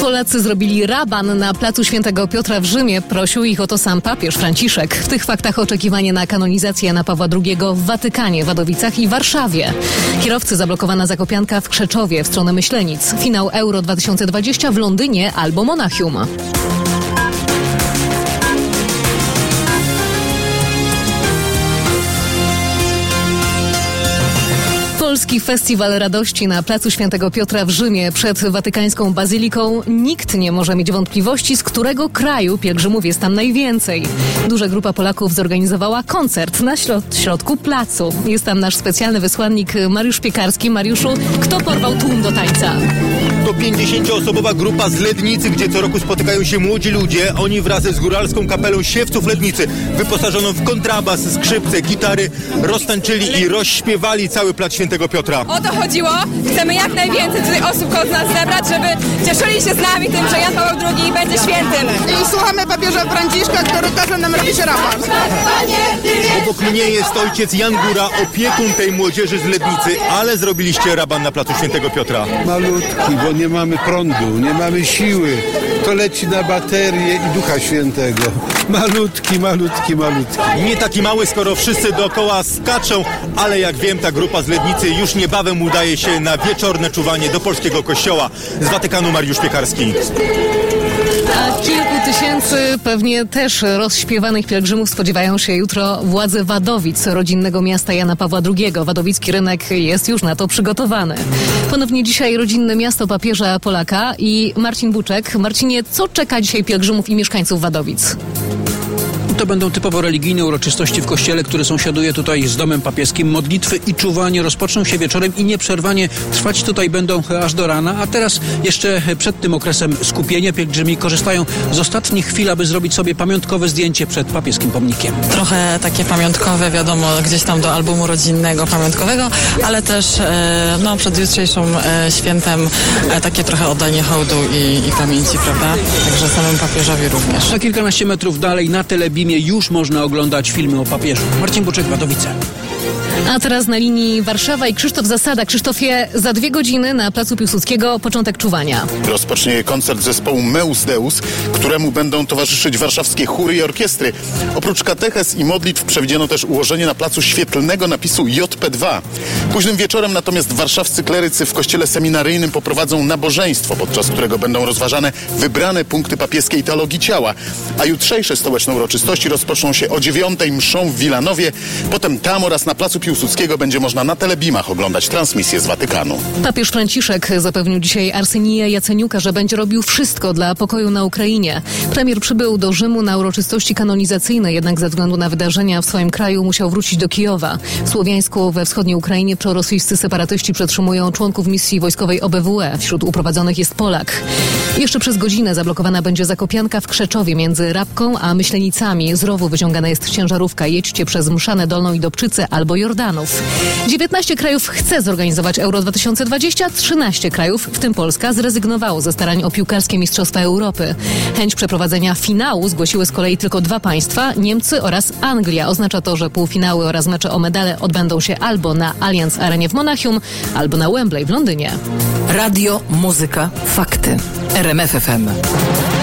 Polacy zrobili raban na placu Świętego Piotra w Rzymie. Prosił ich o to sam papież Franciszek. W tych faktach oczekiwanie na kanonizację Jana Pawła II w Watykanie, Wadowicach i Warszawie. Kierowcy zablokowana Zakopianka w Krzeczowie w stronę Myślenic. Finał Euro 2020 w Londynie albo Monachium. Polski Festiwal Radości na placu Świętego Piotra w Rzymie przed watykańską bazyliką. Nikt nie może mieć wątpliwości, z którego kraju pielgrzymów jest tam najwięcej. Duża grupa Polaków zorganizowała koncert na środku placu. Jest tam nasz specjalny wysłannik Mariusz Piekarski. Mariuszu, kto porwał tłum do tańca? To 50-osobowa grupa z Lednicy, gdzie co roku spotykają się młodzi ludzie. Oni wraz z Góralską Kapelą Siewców Lednicy, wyposażoną w kontrabas, skrzypce, gitary, roztańczyli i rozśpiewali cały plac Świętego Piotra. O to chodziło. Chcemy jak najwięcej tutaj osób koło nas zebrać, żeby cieszyli się z nami tym, że Jan Paweł II będzie świętym. I słuchamy papieża Franciszka, który każe nam robić raban. Obok mnie jest ojciec Jan Góra, opiekun tej młodzieży z Lednicy, ale zrobiliście raban na placu Świętego Piotra. Malutki, bo nie mamy prądu, nie mamy siły. To leci na baterię i Ducha Świętego. Malutki, malutki, malutki. Nie taki mały, skoro wszyscy dookoła skaczą, ale jak wiem, ta grupa z Lednicy już niebawem udaje się na wieczorne czuwanie do polskiego kościoła. Z Watykanu Mariusz Piekarski. A kilku tysięcy pewnie też rozśpiewanych pielgrzymów spodziewają się jutro władze Wadowic, rodzinnego miasta Jana Pawła II. Wadowicki rynek jest już na to przygotowany. Ponownie dzisiaj rodzinne miasto papieża Polaka i Marcin Buczek. Marcinie, co czeka dzisiaj pielgrzymów i mieszkańców Wadowic? To będą typowo religijne uroczystości w kościele, który sąsiaduje tutaj z domem papieskim. Modlitwy i czuwanie rozpoczną się wieczorem i nieprzerwanie trwać tutaj będą aż do rana. A teraz jeszcze przed tym okresem skupienia pielgrzymi korzystają z ostatnich chwil, aby zrobić sobie pamiątkowe zdjęcie przed papieskim pomnikiem. Trochę takie pamiątkowe, wiadomo, gdzieś tam do albumu rodzinnego pamiątkowego, ale też przed jutrzejszym świętem takie trochę oddanie hołdu i pamięci, prawda? Także samemu papieżowi również. A kilkanaście metrów dalej na Telebimie już można oglądać filmy o papieżu. Marcin Buczek, Wadowice. A teraz na linii Warszawa i Krzysztof Zasada. Krzysztofie, za 2 godziny na placu Piłsudskiego początek czuwania. Rozpocznie koncert zespołu Meus Deus, któremu będą towarzyszyć warszawskie chóry i orkiestry. Oprócz kateches i modlitw przewidziano też ułożenie na placu świetlnego napisu JP2. Późnym wieczorem natomiast warszawscy klerycy w kościele seminaryjnym poprowadzą nabożeństwo, podczas którego będą rozważane wybrane punkty papieskiej teologii ciała. A jutrzejsze stołeczne uroczystości rozpoczną się o 9:00 mszą w Wilanowie. Potem tam oraz na placu Piłsudskiego będzie można na Telebimach oglądać transmisję z Watykanu. Papież Franciszek zapewnił dzisiaj Arsenija Jaceniuka, że będzie robił wszystko dla pokoju na Ukrainie. Premier przybył do Rzymu na uroczystości kanonizacyjne, jednak ze względu na wydarzenia w swoim kraju musiał wrócić do Kijowa. W Słowiańsku we wschodniej Ukrainie prorosyjscy separatyści przetrzymują członków misji wojskowej OBWE. Wśród uprowadzonych jest Polak. Jeszcze przez godzinę zablokowana będzie Zakopianka w Krzeczowie między Rabką a Myślenicami. Z rowu wyciągana jest ciężarówka. Jedźcie przez Mszanę Dolną i Dobczycę albo Jordanów. 19 krajów chce zorganizować Euro 2020, 13 krajów, w tym Polska, zrezygnowało ze starań o piłkarskie Mistrzostwa Europy. Chęć przeprowadzenia finału zgłosiły z kolei tylko 2 państwa, Niemcy oraz Anglia. Oznacza to, że półfinały oraz mecze o medale odbędą się albo na Allianz Arenie w Monachium, albo na Wembley w Londynie. Radio, muzyka, fakty. RMF FM.